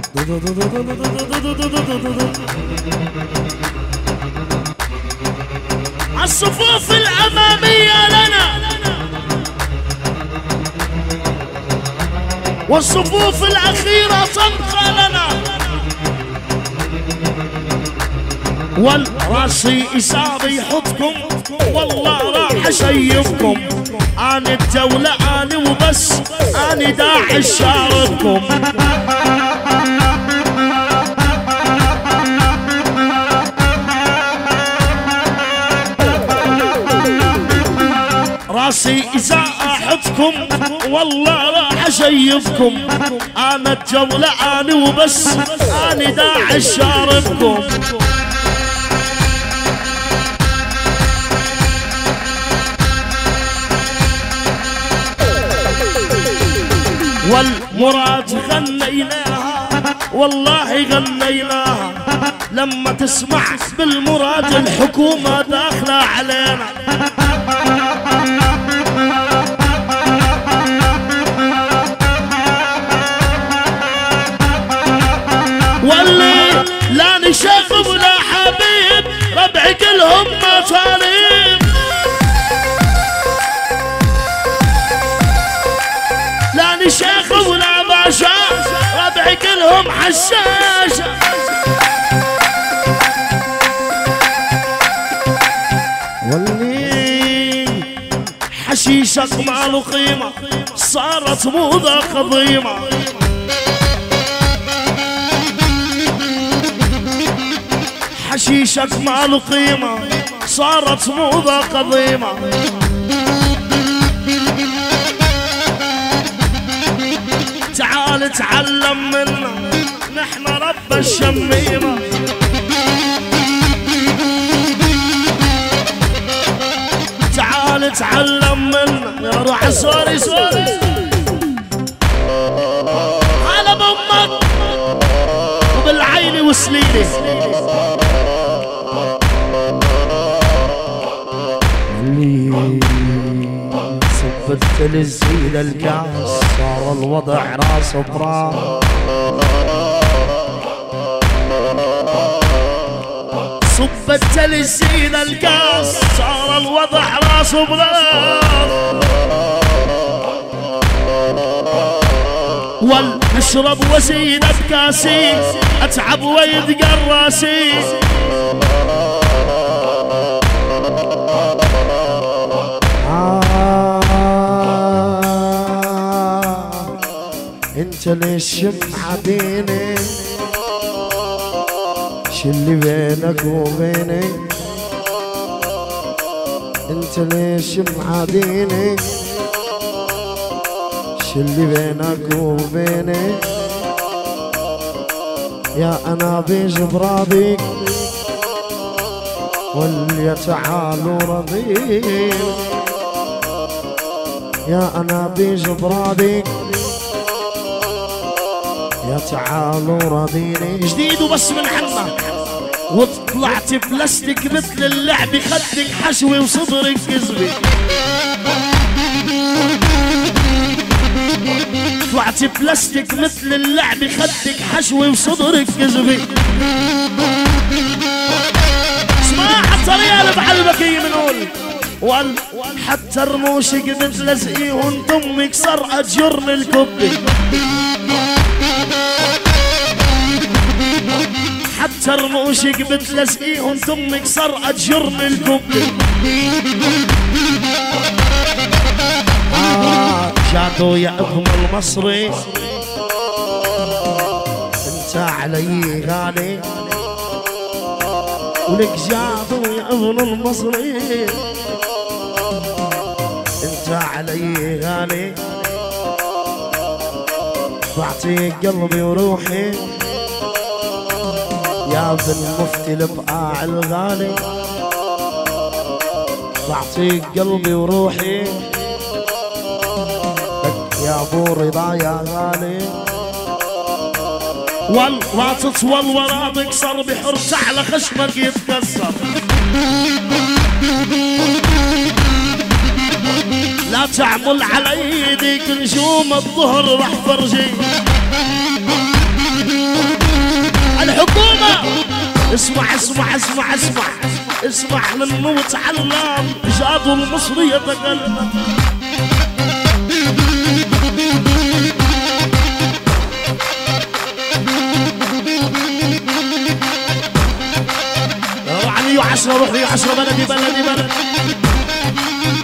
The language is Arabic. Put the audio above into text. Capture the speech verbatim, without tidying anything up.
الصفوف الأمامية لنا والصفوف الأخيرة تبقى لنا. والراسي إساري يحطكم والله راح أشيبكم. أنا الدولة أنا وبس، أنا داعي شارككم. راسي إذا أحبكم والله راح أشيبكم. أنا الجولة أنا وبس، أنا داعي شارككم. والمراد غنيناها والله غنيناها. لما تسمع بالمراد الحكومة داخلة علينا. واللي لا نشاف ولا حبيب ربعي كلهم مطالب. لا نشاف ولا باشا ربعي كلهم حشاشة. واللي حشيشك ما له قيمة صارت موضة قديمة. حشيشك ما له قيمة صارت موضة قديمة. تعال تعلم منا نحن رب الشميمة. تعال تعلم منا يا روح سوري سوري على بأمك وبالعين وسليلي. صبت تلزيل الكاس صار الوضع راس براس. صبت تلزيل الكاس صار الوضع راس براس. والاشرب وزيد بكاسي اتعب ويدقى راسي. انت ليش معاديني شلي بينك وبيني. انت ليش معاديني شلي بينك وبيني. يا انا بجبرابي واللي تعالوا رضيني. يا انا بجبرابي يا تعالوا راضيني. جديد وبس من حمى وطلعت بلاستيك مثل اللعب. خدك حشوي وصدرك كذبي. طلعت بلاستيك مثل اللعب. خدك حشوي وصدرك كذبي. اسمع حتى ريال بعلبك يمنون. وال حتى رموشك بتلزقيهن دمك صار اجرني الكبي. حتى رموشك بتلزقيهن دمك صار اجرني الكبي. آه جادو يا ابن المصري انت علي غالي. ولك جادو يا ابن المصري انت علي غالي. بعطيك قلبي وروحي يا ابن المفتي البقاع الغالي. بعطيك قلبي وروحي لك يا ابو رضا يا غالي. والله تطول ورا تكسر بحرص على خشمك يتكسر. لا تعمل على ايديك نجوم الظهر راح فرجي. اسمع اسمع اسمع اسمع اسمع منه وتعلم جادوا المصري يتكلم. روح عشرة روح عشرة بلدي بلدي بلدي